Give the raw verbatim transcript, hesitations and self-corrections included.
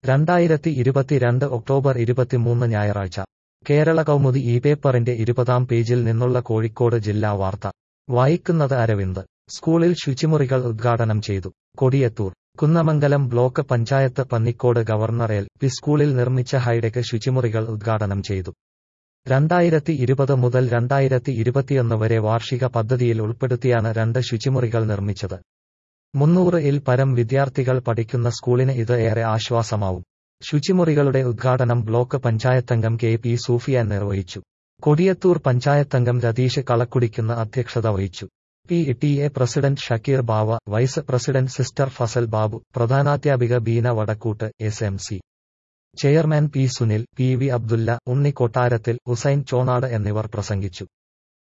രണ്ടായിരത്തി ഇരുപത്തിരണ്ട് ഒക്ടോബർ ഇരുപത്തിമൂന്ന് ഞായറാഴ്ച കേരള കൗമുദി ഈ പേപ്പറിന്റെ ഇരുപതാം പേജിൽ നിന്നുള്ള കോഴിക്കോട് ജില്ലാ വാർത്ത വായിക്കുന്നത് അരവിന്ദ്. സ്കൂളിൽ ശുചിമുറികൾ ഉദ്ഘാടനം ചെയ്തു. Kodiyathur Kunnamangalam block panchayat Pannikkode governor L P സ്കൂളിൽ നിർമ്മിച്ച ഹൈടെക് ശുചിമുറികൾ ഉദ്ഘാടനം ചെയ്തു. രണ്ടായിരത്തി ഇരുപത് മുതൽ രണ്ടായിരത്തി ഇരുപത്തിയൊന്ന് വരെ വാർഷിക പദ്ധതിയിൽ ഉൾപ്പെടുത്തിയാണ് രണ്ട് ശുചിമുറികൾ നിർമ്മിച്ചത്. മുന്നൂറ് ഇൽ പരം വിദ്യാർത്ഥികൾ പഠിക്കുന്ന സ്കൂളിന് ഇത് ഏറെ ആശ്വാസമാവും. ശുചിമുറികളുടെ ഉദ്ഘാടനം ബ്ലോക്ക് പഞ്ചായത്തംഗം കെ പി സൂഫിയാൻ നിർവഹിച്ചു. കൊടിയത്തൂർ പഞ്ചായത്തംഗം രതീഷ് കളക്കുടിക്കുന്ന അധ്യക്ഷത വഹിച്ചു. P T A president Shakeer Bava, vice president sister Fasal Babu, പ്രധാനാധ്യാപിക Beena Vadakkoot, S M C chairman P Sunil, P V Abdulla, Unni Kottarathil, Hussain Chonad എന്നിവർ പ്രസംഗിച്ചു.